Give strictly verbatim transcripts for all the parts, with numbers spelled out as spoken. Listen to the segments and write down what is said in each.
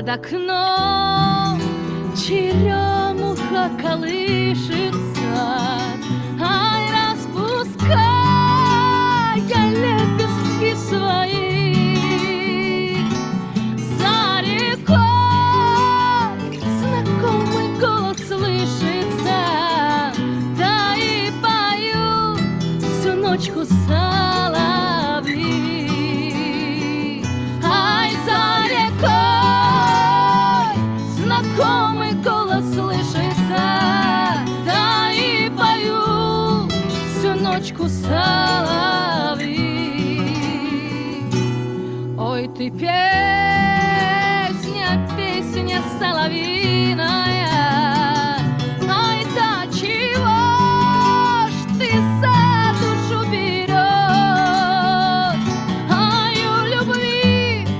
Под окном черемуха колышется, ай, распуская лепестки свои. За рекой знакомый голос слышится, да и поют всю ночку соловьи. Ай, за рекой знакомый голос слышится, да и поют всю ночку соловьи. Ой, ты песня, песня соловьиная, ай, да чего ж ты за душу берешь? Ай, у любви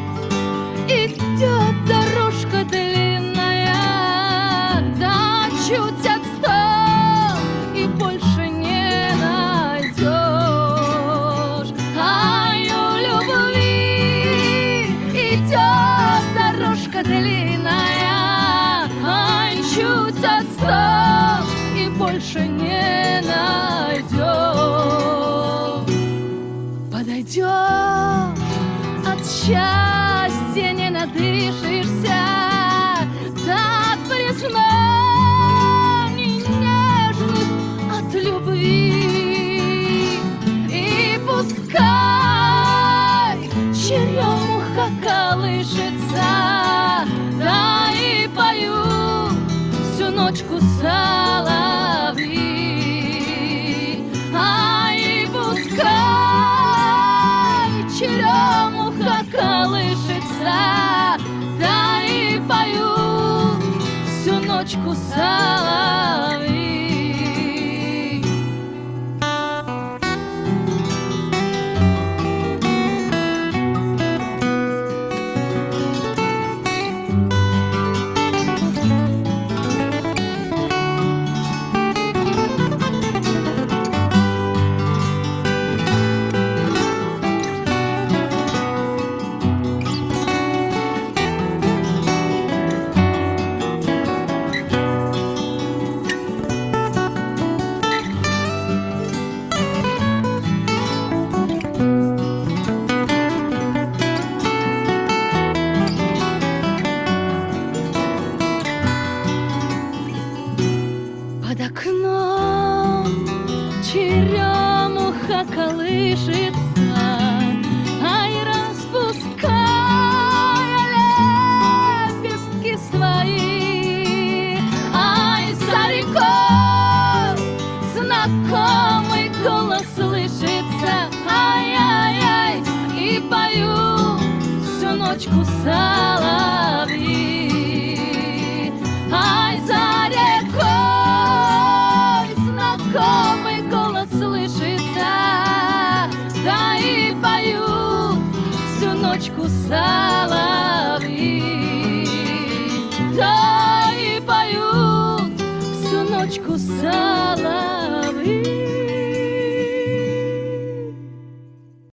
идет дорожка длинная, да чуть отстал и больше не найдешь. Ай, у любви идет дорожка длинная, ай, чуть отстал и больше не найдешь. Подойдешь, от счастья не надышишься, да от признаний нежных, от любви. И пускай черемуха колышется, да и поют всю ночку соловьи. Ай, и пускай черемуха колышется, да и поют всю ночку соловьи. Под окном черемуха колышется, ай, распуская лепестки свои. Ай, за рекой знакомый голос слышится, ай-ай-ай, и поют всю ночку соловьи. Ай, за рекой знакомый голос слышится, да и поют всю ночку соловьи.